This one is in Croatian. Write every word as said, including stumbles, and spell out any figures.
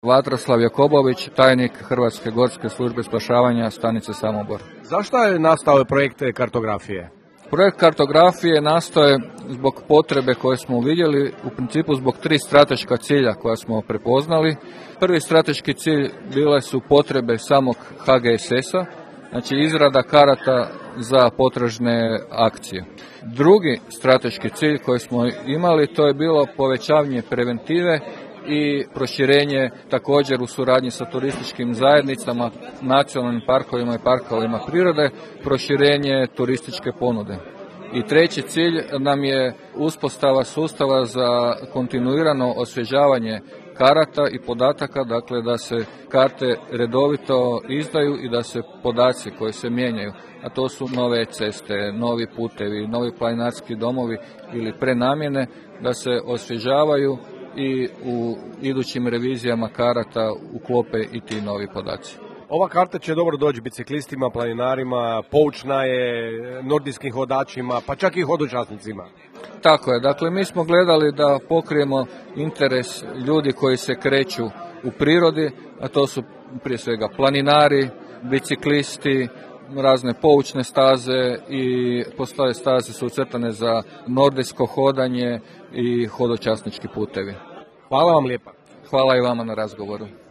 Vatroslav Jakobović, tajnik Hrvatske gorske službe spašavanja stanice Samobor. Zašto je nastao projekt kartografije? Projekt kartografije nastoje zbog potrebe koje smo uvidjeli, u principu zbog tri strateška cilja koja smo prepoznali. Prvi strateški cilj bile su potrebe samog H G S S-a, znači izrada karata za potražne akcije. Drugi strateški cilj koji smo imali, to je bilo povećavanje preventive i proširenje također u suradnji sa turističkim zajednicama, nacionalnim parkovima i parkovima prirode, proširenje turističke ponude. I treći cilj nam je uspostava sustava za kontinuirano osvježavanje karata i podataka, dakle da se karte redovito izdaju i da se podaci koji se mijenjaju, a to su nove ceste, novi putevi, novi planinarski domovi ili prenamjene, da se osvježavaju i u idućim revizijama karata uklope i ti novi podaci. Ova karta će dobro doći biciklistima, planinarima, poučna je nordijskim hodačima, pa čak i hodočasnicima. Tako je, dakle mi smo gledali da pokrijemo interes ljudi koji se kreću u prirodi, a to su prije svega planinari, biciklisti, razne poučne staze i postoje staze su ucrtane za nordijsko hodanje i hodočasnički putevi. Hvala vam lijepa. Hvala i vama na razgovoru.